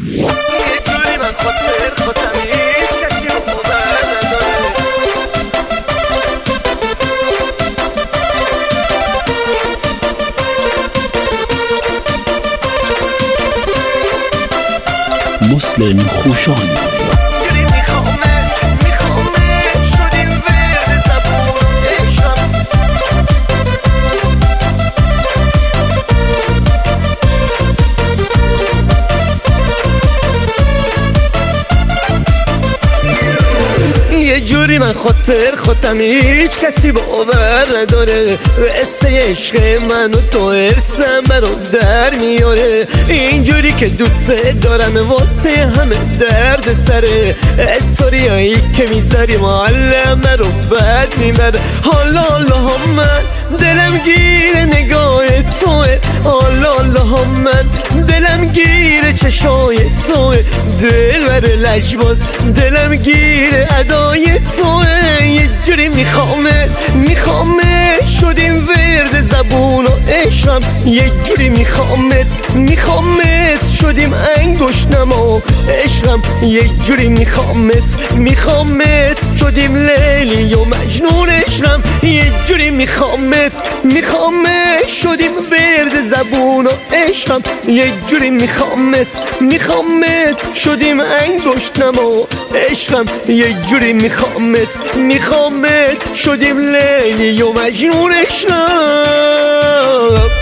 جوری من خاطر خودمی کسی رو باور نداره. مسلم خوشان یه جوری من خاطر خودم هیچ کسی باور نداره. قصه عشق من و تو ارسم برا در میاره. اینجوری که دوست دارم واسه همه درد سره. استوریایی که میذاری معلم رو بد میبره. حالا من دلم گیره نگاه توه. حالا من دلم گیره چشای توه. دل بره لجباز دلم گیره ادای توه. یه جوری میخوامه شدیم ورد زبون و عشقم. یه جوری میخوامت شدیم انگشت نما عشقم. یه جوری میخوامت شدیم لیلی و مجنون عشقم. یه جوری میخوامت شدیم ورد زبون و عشقم. یه جوری میخوامت شدیم انگشت نما عشقم. یه جوری میخوامت شدیم لیلی و مجنون عشقم.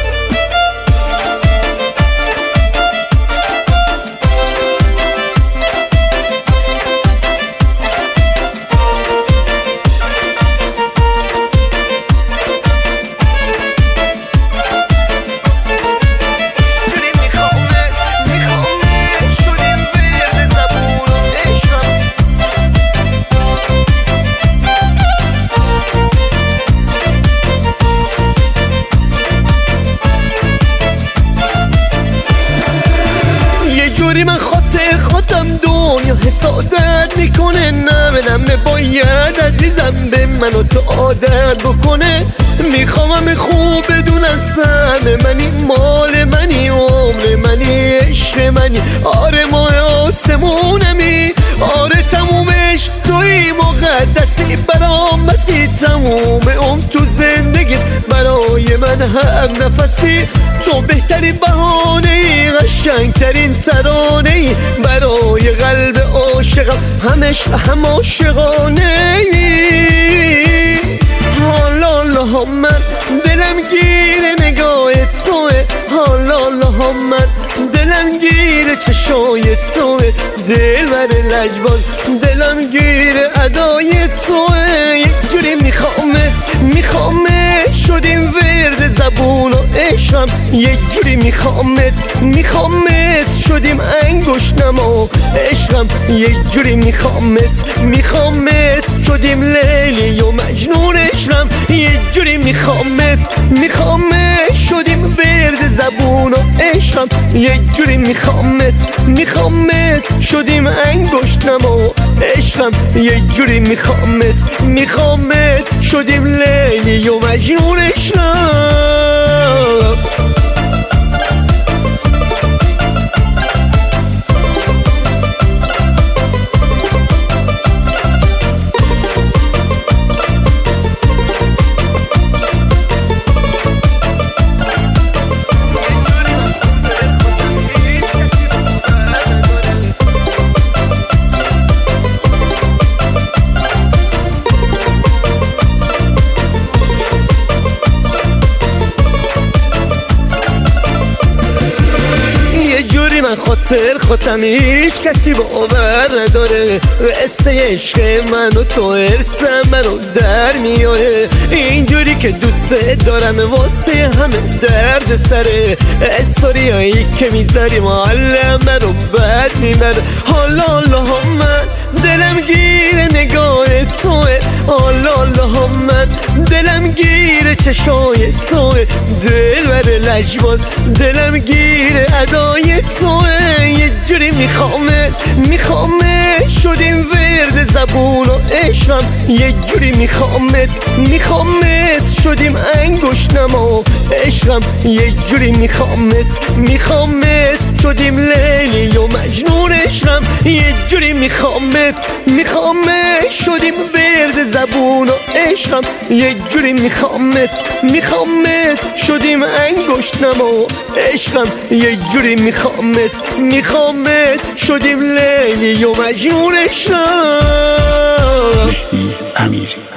جوری من خاطر خودم دنیا حسادت میکنه. نمه باید عزیزم به من و تو عادت بکنه. میخوام خوب بدونم سهم منی، مال منی، عمر منی، عشق منی. آره ماه آسمونمی، آره تموم عشق توی مقدسی برام بسی. تموم تو زندگی برای من هر نفسی. تو بهترین بهانه ای، قشنگترین ترانه ای برای قلب عاشقم. همش هم عاشقانه ای. حالا من دلم گیره نگاه توه. حالا من دلم گیره چشای توه. دل بره لجباز دلم گیره ادای توه. یک جوری میخوامه شدیم ورد زبون و عشقم. یک جوری میخوامت شدیم انگشت نما عشقم. یک جوری میخوامت شدیم لیلی و مجنون عشقم. یک جوری میخوامت شدیم ورد زبون و عشقم. یک جوری میخوامت شدیم انگشت نما عشقم. یک جوری میخوامت شدیم لیلی و مجنون عشقم. من خاطر خودم هیچ کسی باور نداره. قصه عشق من و تو ارسم برا در میاره. اینجوری که دوست دارم واسه همه درد سره. استوریایی که میذاری معلم رو بد میبره. حالا من دلم گیره نگاه توه. حالا من دلم گیره چشای توه. دل بره لجباز دلم گیره ادای توه. یه جوری میخوامه شدیم ورد زبون و عشقم. یه جوری میخوامت شدیم انگشت نما عشقم. یه جوری میخوامت شدیم لیلی و مجنون یه جوری میخوامت شدیم ورد زبون و عشقم یه جوری میخوامت شدیم انگشت نما عشقم یه جوری میخوامت شدیم لیلی و مجنون عشقم. مهدی امیری